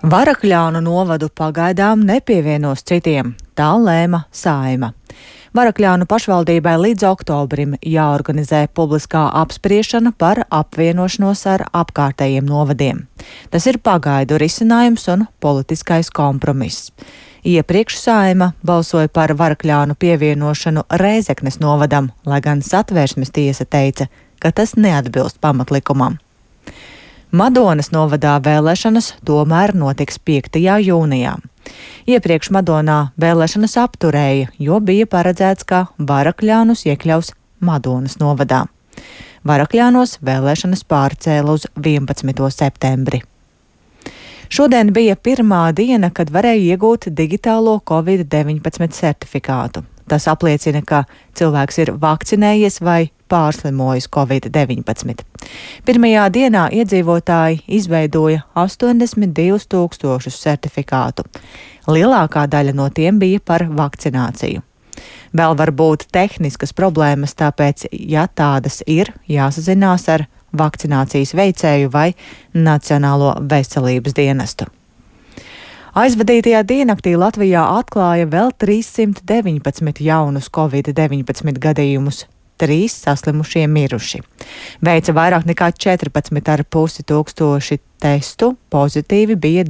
Varakļānu novadu pagaidām nepievienos citiem, tā lēma Saeima. Varakļānu pašvaldībai līdz oktobrim jāorganizē publiskā apspriešana par apvienošanos ar apkārtējiem novadiem. Tas ir pagaidu risinājums un politiskais kompromiss. Iepriekš Saeima balsoja par Varakļānu pievienošanu Rēzeknes novadam, lai gan Satversmes tiesa teica, ka tas neatbilst pamatlikumam. Madonas novadā vēlēšanas tomēr notiks 5. jūnijā. Iepriekš Madonā vēlēšanas apturēja, jo bija paredzēts, ka Varakļānus iekļaus Madonas novadā. Varakļānos vēlēšanas pārcēla uz 11. septembri. Šodien bija pirmā diena, kad varēja iegūt digitālo Covid-19 certifikātu. Tas apliecina, ka cilvēks ir vakcinējies vai pārslimojis Covid-19. Pirmajā dienā iedzīvotāji izveidoja 82 000 certifikātu. Lielākā daļa no tiem bija par vakcināciju. Vēl var būt tehniskas problēmas, tāpēc, ja tādas ir, jāsazinās ar vakcinācijas veicēju vai Nacionālo veselības dienestu. Aizvadītajā diennaktī Latvijā atklāja vēl 319 jaunus Covid-19 gadījumus, 3 saslimušie miruši. Veica vairāk nekā 14,5 tūkstoši testu, pozitīvi bija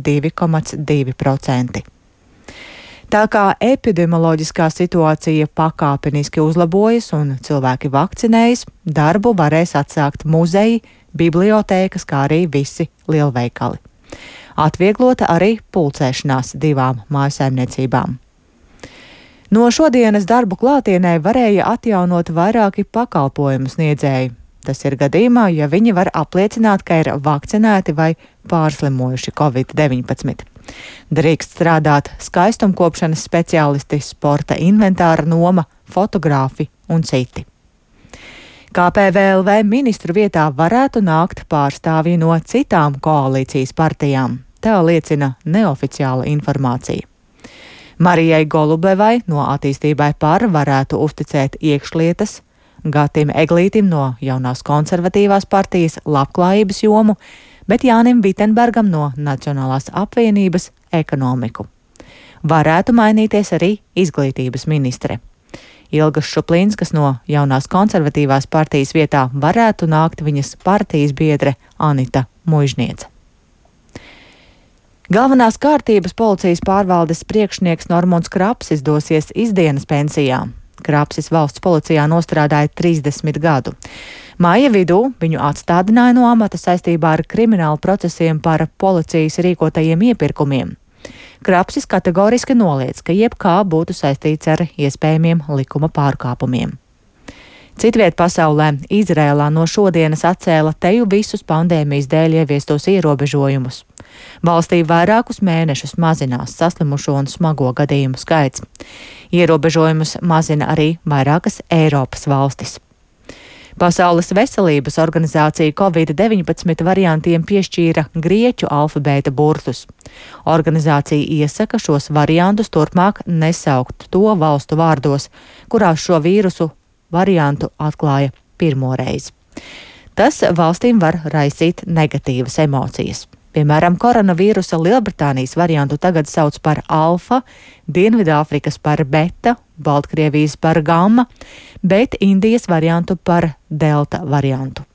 2,2%. Tā kā epidemioloģiskā situācija pakāpeniski uzlabojas un cilvēki vakcinējas, darbu varēs atsākt muzeji, bibliotēkas, kā arī visi lielveikali. Atvieglota arī pulcēšanās 2 mājsaimniecībām. No šodienas darbu klātienē varēja atjaunot vairāki pakalpojumu sniedzēji. Tas ir gadījumā, ja viņi var apliecināt, ka ir vakcinēti vai pārslimojuši Covid-19. Drīkst strādāt skaistumkopšanas speciālisti, sporta inventāra noma, fotogrāfi un citi. KPVLV ministru vietā varētu nākt pārstāvji no citām koalīcijas partijām. Tā liecina neoficiāla informācija. Marijai Golubevai no Attīstībai par varētu uzticēt iekšlietas, Gatim Eglītim no jaunās konservatīvās partijas labklājības jomu, bet Jānim Vitenbergam no Nacionālās apvienības ekonomiku. Varētu mainīties arī izglītības ministre. Ilgas Šuplīnskas no jaunās konservatīvās partijas vietā varētu nākt viņas partijas biedre Anita Muižniece. Galvenās kārtības policijas pārvaldes priekšnieks Normunds Krapsis dosies izdienas pensijā. Krapsis valsts policijā nostrādāja 30 gadu. Māja vidū viņu atstādināja no amata saistībā ar kriminālu procesiem par policijas rīkotajiem iepirkumiem. Krapsis kategoriski noliedz, ka jebkā būtu saistīts ar iespējamiem likuma pārkāpumiem. Citviet pasaulē Izrēlā no šodienas atcēla teju visus pandēmijas dēļ ieviestos ierobežojumus. Valstī vairākus mēnešus mazinās saslimušo un smago gadījumu skaits. Ierobežojumus mazina arī vairākas Eiropas valstis. Pasaules veselības organizācija Covid-19 variantiem piešķīra grieķu alfabēta burtus. Organizācija iesaka šos variantus turpmāk nesaukt to valstu vārdos, kurās šo vīrusu variantu atklāja pirmoreiz. Tas valstīm var raisīt negatīvas emocijas. Piemēram, koronavīrusa Lielbritānijas variantu tagad sauc par alfa, Dienvidāfrikas par beta, Baltkrievijas par gamma, bet Indijas variantu par delta variantu.